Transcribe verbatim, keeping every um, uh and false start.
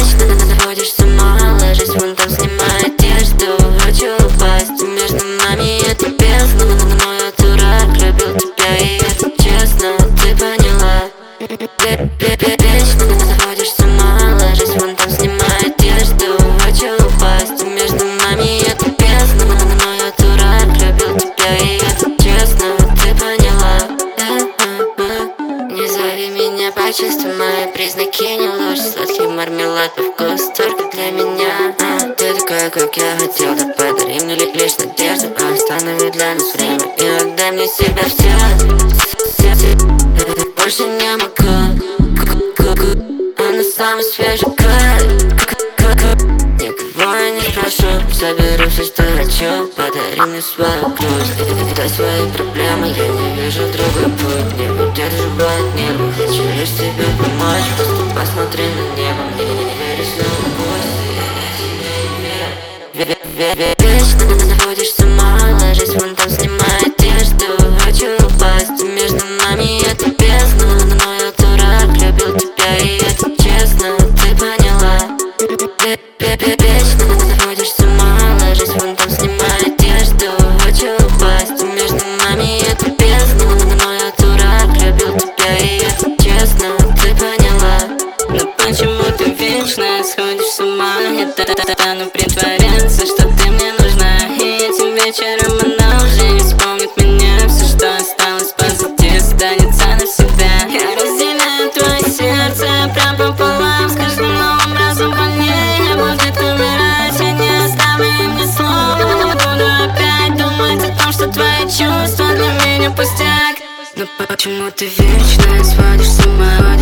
вечно наводишь с ума. Ложись вон там, снимай одежду. Хочу упасть между нами, это бездна. Но я дурак, любил тебя, и это честно, ты поняла. Вечно наводишь с ума. Ложись вон там, снимай одежду. Хочу упасть между нами, это бездна. Но я дурак, любил тебя, и это честно, ты поняла. Не зови меня по чувству, мои признаки не ложь. Сладкий мармелад по вкусу только для меня. а, Ты такая, как я хотел, да подари мне лишь надежду. Останови для нас время и отдай мне себя все. Больше не могу, она самый свежий край. Никого я не спрошу, заберу все, что хочу. Подари мне свою грусть, дай свои проблемы, я не вижу другой путь. Не выдерживает нервы, хочу лишь тебе помочь. Просто посмотри на небо, мне не верю снова пусть. Вечно наводишь с ума. Ложись вон там, снимай одежду. Хочу упасть между нами, это бездна. Но я дурак, любил тебя, и это честно, ты поняла. Вечно наводишь с ума. Ложись вон там, снимай одежду. Хочу упасть между нами, это бездна. Но я дурак, любил тебя, и это честно, ты поняла. Но почему ты вечно сходишь с ума? Я стану притворяться, что ты мне нужна. И этим вечером она уже не вспомнит меня. Все, что осталось позади, останется навсегда. Я разделяю твое сердце прям пополам. С каждым новым разом больнее будет умирать. Я не оставлю им ни слова. Буду опять думать о том, что твои чувства для меня пустяк. Но почему ты вечно сводишь с ума?